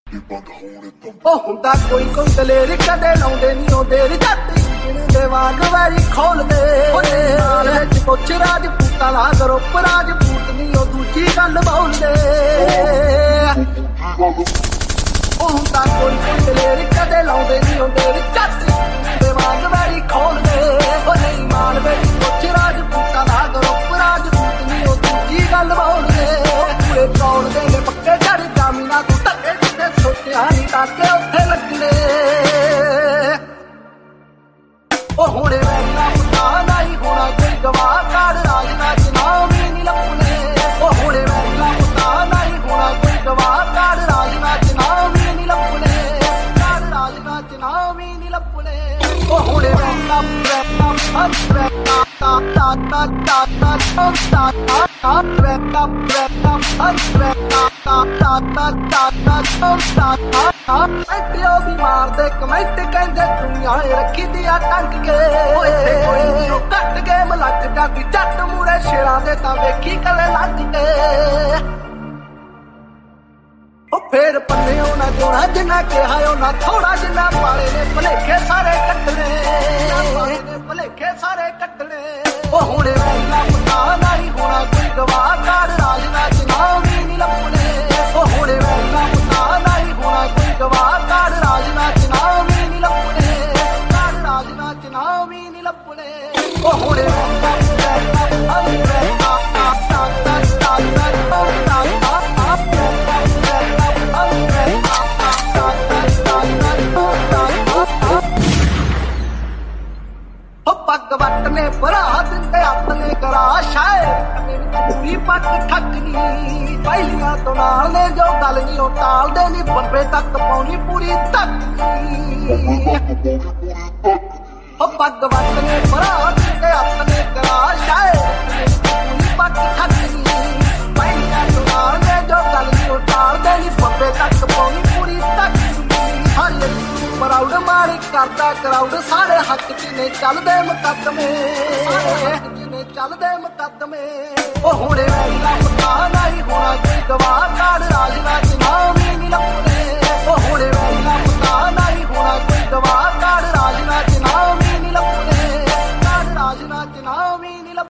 ਉਹ ਹੁੰਦਾ ਕੋਈ ਕੋਈ ਦਲੇਰ ਕਦੇ ਲਾਉਂਦੇ ਨਹੀਂ ਉਹ ਦੇਰ ਜਾਂਦੀ ਦੇ ਵਾਂਗ ਵਾਰੀ ਖੋਲਦੇ ਵਿੱਚ ਪੁੱਛ ਰਾਜਪੂਤਾਂ ਦਾ ਗਰੁੱਪ ਰਾਜਪੂਤ ਨਹੀਂ ਉਹ ਦੂਜੀ ਗੱਲ ਬੋਲਦੇ ਉਹ ਹੁੰਦਾ ਕੋਈ ਕੋਈ ਦਲੇਰ ਕਦੇ ਲਾਉਂਦੇ ਨਹੀਂ ਉਹ ਦੇਰ ਜਾਂਦੀ ਦੇ ਵਾਂਗ ਵਾਰੀ ਖੋਲਦੇ ਉਹ ਨਹੀਂ ਮਾਨ ਵਿੱਚ ਪੁੱਛ ਰਾਜਪੂਤਾਂ ਦਾ ਗਰੁੱਪ ਰਾਜਪੂਤ ਨਹੀਂ ਉਹ ਦੂਜੀ ਗੱਲ ਬੋਲਦੇ ਪੂਰੇ ਚੌੜਦੇ ਨੇ ਪੱਕੇ ਚੜ ਜਾਮੀਨਾ ਤੂੰ ਧੱਕੇ ਜਿੱਤੇ ਸੋਚਿਆ ਨਹੀਂ ਕਾਕੇ ਉੱਥੇ ਲੱਗਣੇ ਉਹ ਹੁਣੇ ਵੈਲਾ ਪਤਾ ਨਹੀਂ ਹੋਣਾ ਕੋਈ ਗਵਾਹ ਕਾੜ ਰਾਜਨਾ ਚਨਾਵ ਵੀ ਨਹੀਂ ਲੱਭਣੇ ਉਹ ਹੁਣੇ ਵੈਲਾ ਪਤਾ ਨਹੀਂ ਹੋਣਾ ਕੋਈ ਗਵਾਹ ਕਾੜ ਰਾਜਨਾ ਚਨਾਵ ਵੀ ਨਹੀਂ ਲੱਭਣੇ ਕਾੜ ਰਾਜਨਾ ਚਨਾਵ ਵੀ ਨਹੀਂ ਲੱਭਣੇ ਉਹ ਹੁਣੇ ਵੈਲਾ ਪਿਓ ਵੀ ਮਾਰਦੇ ਕਮੈਂਟ ਕਹਿੰਦੇ ਦੁਨੀਆ ਰੱਖੀ ਦੀਆਂ ਟੰਗ ਕੇ ਓਏ ਕੱਟ ਕੇ ਮਲਕ ਜਾਂਦੀ ਜੱਟ ਮੂਰੇ ਸ਼ੇਰਾਂ ਦੇ ਤਾਂ ਵੇਖੀ ਕਲੇ ਲੱਗ ਕੇ ਉਹ ਫੇਰ ਪੱਲੇ ਉਹਨਾਂ ਜੋਣਾ ਜਿੰਨਾ ਕਿਹਾ ਉਹਨਾਂ ਥੋੜਾ ਜਿੰਨਾ ਪਾਲੇ ਨੇ ਭਲੇਖੇ ਸਾਰੇ ਕੱਟਣੇ ਭਲੇਖੇ ਸਾਰੇ ਕੱਟਣੇ ਉਹ ਹੁਣੇ ਵੈਲਾ ਪਤਾ ਨਹੀਂ ਹੋਣਾ ਕੋਈ ਗਵਾਹ ਕਾੜ ਰਾਜਨਾ ਚਨਾਵ ਵੀ ਨਹੀਂ ਲੱਭਣੇ ਉਹ ਹੁਣੇ ਵੈਲਾ ਪਤਾ ਨਹੀਂ ਹੋਣਾ ਕੋਈ ਗਵਾਹ ਕਾੜ ਰਾਜਨਾ ਚਨਾਵ ਵੀ ਨਹੀਂ ਲੱਭਣੇ ਕਾੜ ਰਾਜਨਾ ਚਨਾਵ ਵੀ ਨਹੀਂ ਲੱਭਣੇ ਉਹ ਹੁਣੇ ਪੱਗ ਵੱਟ ਨੇ ਭਰਾ ਦਿੰਦੇ ਆਪਣੇ ਕਰਾ ਸ਼ਾਇਰ ਪੂਰੀ ਪੱਗ ਠੱਕਣੀ ਪਹਿਲੀਆਂ ਤੋਂ ਨਾਲ ਨੇ ਜੋ ਗੱਲ ਨਹੀਂ ਉਹ ਟਾਲਦੇ ਨਹੀਂ ਬੰਬੇ ਤੱਕ ਪਾਉਣੀ ਪੂਰੀ ਤੱਕ ਉਹ ਪੱਗ ਵੱਟ ਨੇ ਭਰਾ ਦਿੰਦੇ ਆਪਣੇ ਕਰਾ ਸ਼ਾਇਰ ਪੂਰੀ ਪੱਗ ਠੱਕਣੀ ਪਹਿਲੀਆਂ ਤੋਂ ਨਾਲ ਨੇ ਜੋ ਗੱਲ ਨਹੀਂ ਉਹ ਟਾਲਦੇ ਨਹੀਂ ਬੰਬੇ ਤੱਕ ਪਾਉਣੀ ਪੂਰੀ ਤੱਕ ਹਰ ਪ੍ਰਾਊਡ ਮਾਰੀ ਕਰਦਾ ਕਰਾਊਡ ਸਾਰੇ ਹੱਕ ਚ ਨੇ ਚੱਲਦੇ ਮੁਕੱਦਮੇ ਚੱਲਦੇ ਮੁਕੱਦਮੇ ਉਹ ਹੁਣੇ ਵੈਲਾ ਪਤਾ ਨਹੀਂ ਹੋਣਾ ਕੋਈ ਗਵਾਹ ਕਾੜ